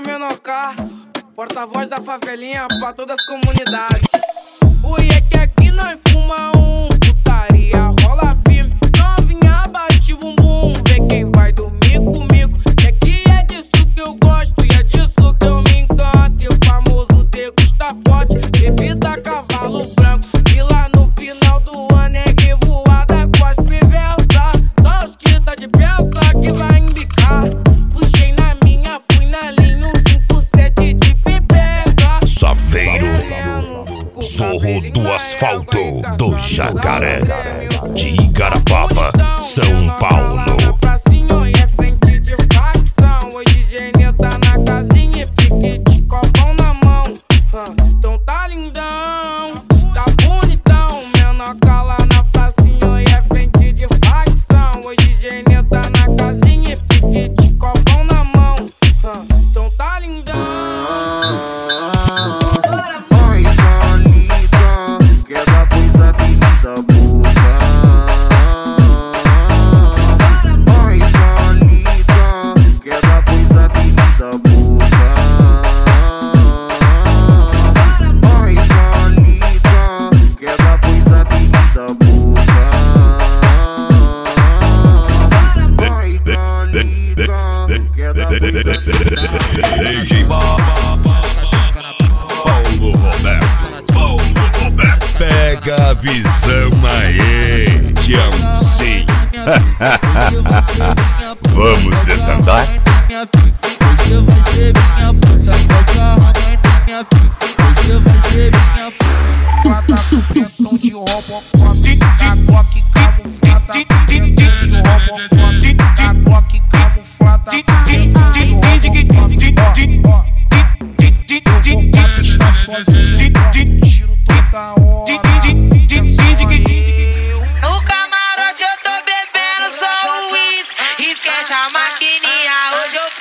Júnior Menocá, porta-voz da favelinha pra todas as comunidades. O é que aqui nós fuma putaria rola firme. Novinha bate bumbum, vê quem vai dormir comigo. Que aqui é disso que eu gosto e é disso que eu me encanto. E o famoso degusta forte, bebida cavalo branco. E lá no final do ano é revoada, cospe e versa. Só os que tá de peça que vai embicar. Puxei na minha, fui na linha, 57 de pipeca. Saveiro, Zorro do Asfalto, do Jacaré, de Igarapava, São Paulo. É frente de facção. Hoje DJ tá na casinha e pique de copão na mão. Então tá lindão, tá bonitão. Menor lá na pracinha e é frente de facção. Hoje DJ tá na casinha e pique de copão na mão. Então tá lindão. DJ Paulo Roberto, pega a visão aí, Tiãozinho. Vamos desandar? Você vai ser minha puta, pode agarrar minha pica. Você vai ser minha puta. Plata com pentão de Robocop, da Glock camuflada com pentão de Robocop, da Glock camuflada com pentão de Robocop. Eu vou conquistar sozinho, tiro toda hora, é só eu. No camarote eu tô bebendo só um uísque. Esquece a maquininha, hoje eu